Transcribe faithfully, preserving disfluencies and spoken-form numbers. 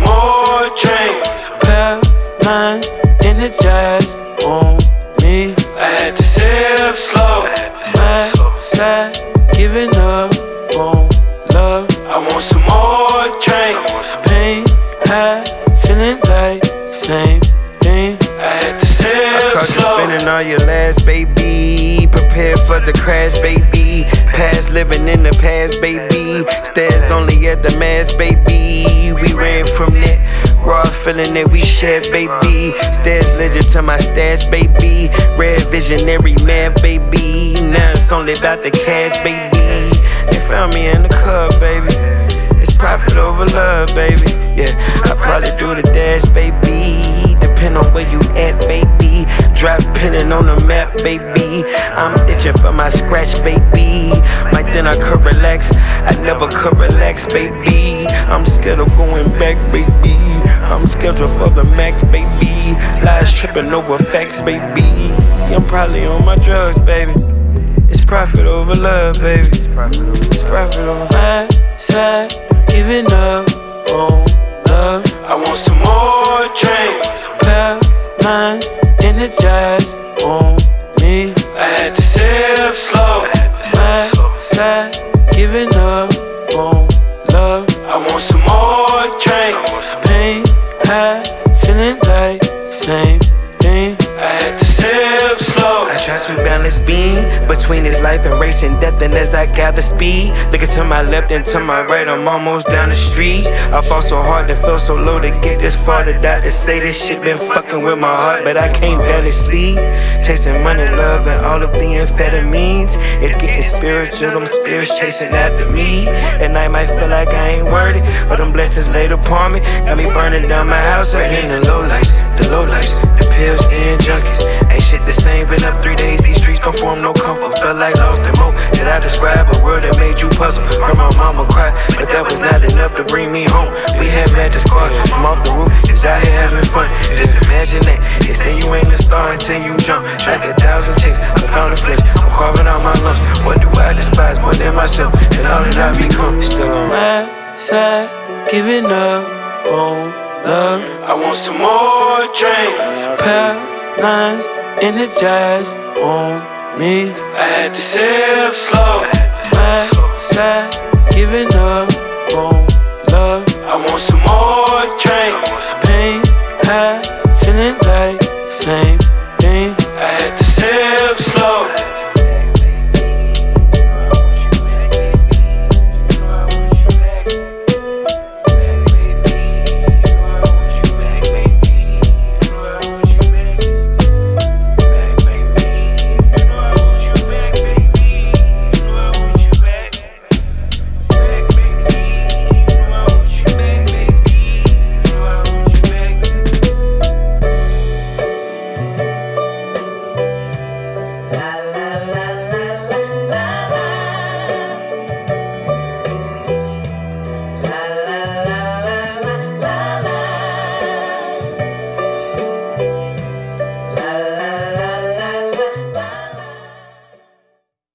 more drink. Pal nine, energized on me. I had to sip slow. My side, giving up on love. I want some more drink. Pain, high, feeling like same thing. I had to sip I caught you slow. spending all your last, baby. Prepare for the crash, baby. Past living in the past, baby. Stairs only at the mass, baby. We ran from that raw feeling that we shared, baby. Stairs legend to my stash, baby. Red visionary mad, baby. Now it's only about the cash, baby. They found me in the club, baby. It's profit over love, baby. Yeah, I probably do the dash, baby. Depend on where you at, baby. Drop pinning on the map, baby. I'm itching for my scratch, baby. Might then I could relax. I never could relax, baby. I'm scared of going back, baby. I'm scheduled for the max, baby. Lies tripping over facts, baby. I'm probably on my drugs, baby. It's profit over love, baby. It's profit over My side, giving up on love. I want some more drink. Pal nine, energized on me. I had to sip slow. My side, giving up on love. I want some more drink. Pain, high, feeling like same thing. I had to sip slow. I try to balance being between this life and racing death, and as I gather speed, looking to my left and to my right, I'm almost down the street. I fall so hard to feel so low to get this far. The doctors say this shit been fucking with my heart, but I can't barely sleep. Chasing money, love, and all of the amphetamines. It's getting spiritual, them spirits chasing after me. And I might feel like I ain't worthy, but them blessings laid upon me got me burning down my house. Right in the low lights, the low lights, the pills and junkies. Ain't shit the same, been up three days, these streets don't form no comfort. Felt like lost and more. Did I describe a word that made you puzzle? Heard my mama cry, but that was not enough to bring me home. We had magic squad from off the roof, just out here having fun. Just imagine that, they say you ain't a star until you jump. Like a thousand chicks, a pound of flesh, I'm carving out my lungs. What do I despise more than myself, and all that I become? Still on My side, giving up on love. I want some more drink. Pal lines, energized on me. I had to sip slow. My side, giving up on love. I want some more drink. Pain, high, feeling like same